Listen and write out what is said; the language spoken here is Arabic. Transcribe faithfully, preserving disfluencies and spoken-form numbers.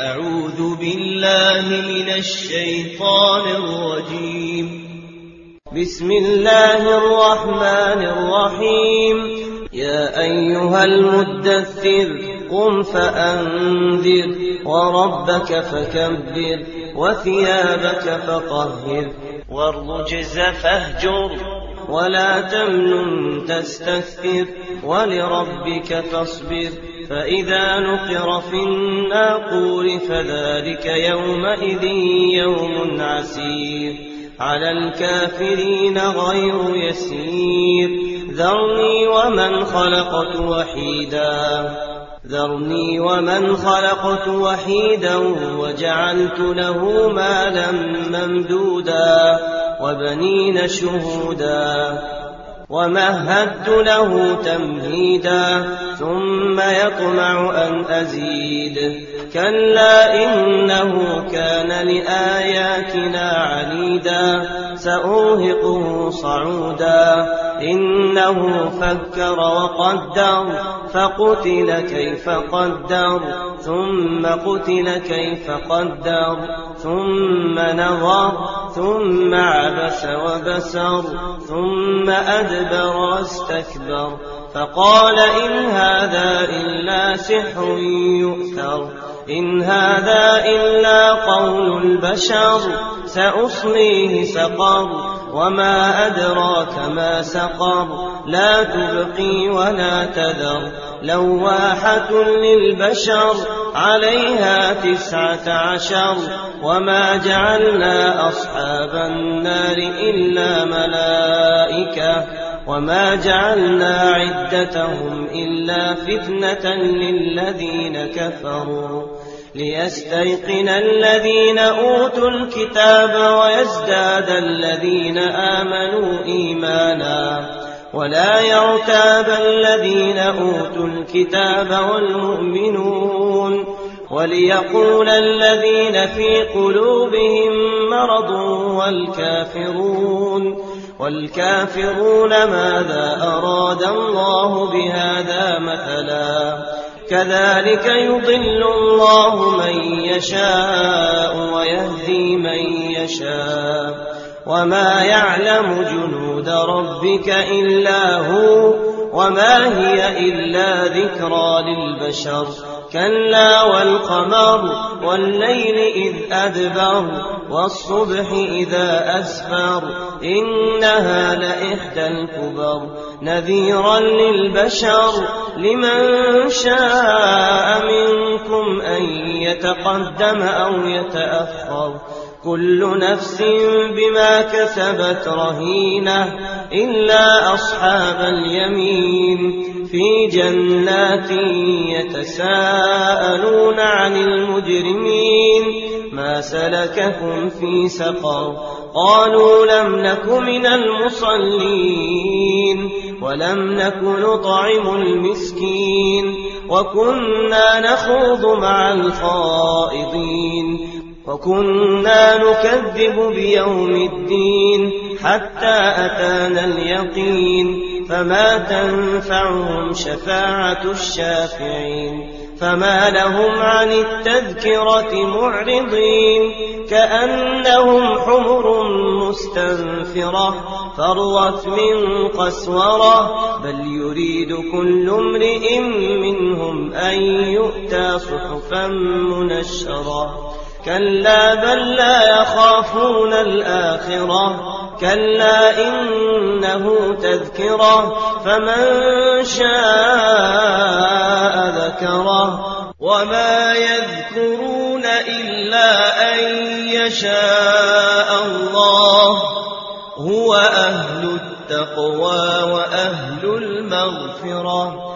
أعوذ بالله من الشيطان الرجيم. بسم الله الرحمن الرحيم. يا أيها المدثر قم فأنذر وربك فكبر وثيابك فطهر والرجز فاهجر ولا تمنن تستكثر ولربك فاصبر فإذا نقر في الناقور فذلك يومئذ يوم عسير على الكافرين غير يسير. ذرني ومن خلقت وحيدا ذرني ومن خلقت وحيدا وجعلت له مالا ممدودا وبنين شهودا ومهدت له تمهيدا ثم يطمع أن أزيد كلا إنه كان لآياتنا عنيدا سأرهقه صعودا إنه فكر وقدر فقتل كيف قدر ثم قتل كيف قدر ثم نظر ثم عبس وبسر ثم أدبر واستكبر فقال إن هذا إلا سحر يؤثر إن هذا إلا قول البشر سأصليه سقر وما أدراك ما سقر لا تبقي ولا تذر لواحة للبشر عليها تسعة عشر وما جعلنا أصحاب النار إلا ملائكة وما جعلنا عدتهم إلا فتنة للذين كفروا ليستيقن الذين أوتوا الكتاب ويزداد الذين آمنوا إيمانا ولا يرتاب الذين أوتوا الكتاب والمؤمنون وليقول الذين في قلوبهم مرض والكافرون والكافرون ماذا أراد الله بهذا مثلا كذلك يضل الله من يشاء ويهدي من يشاء وما يعلم جنود ربك إلا هو وما هي إلا ذكرى للبشر كلا والقمر والليل إذ أدبر والصبح إذا أسفر إنها لإحدى الكبر نذيرا للبشر لمن شاء منكم أن يتقدم أو يتأخر كل نفس بما كسبت رهينة إلا أصحاب اليمين في جنات يتساءلون عن المجرمين ما سلككم في سقر قالوا لم نك من المصلين ولم نك نطعم المسكين وكنا نخوض مع الخائضين وكنا نكذب بيوم الدين حتى أتانا اليقين فما تنفعهم شفاعة الشافعين فما لهم عن التذكرة معرضين كأنهم حمر مستنفرة فرت من قسورة بل يريد كل امرئ منهم أن يؤتى صحفا منشرة كلا بل لا يخافون الآخرة كلا إنه تذكرة فمن شاء ذكره وما يذكرون إلا أن يشاء الله هو أهل التقوى وأهل المغفرة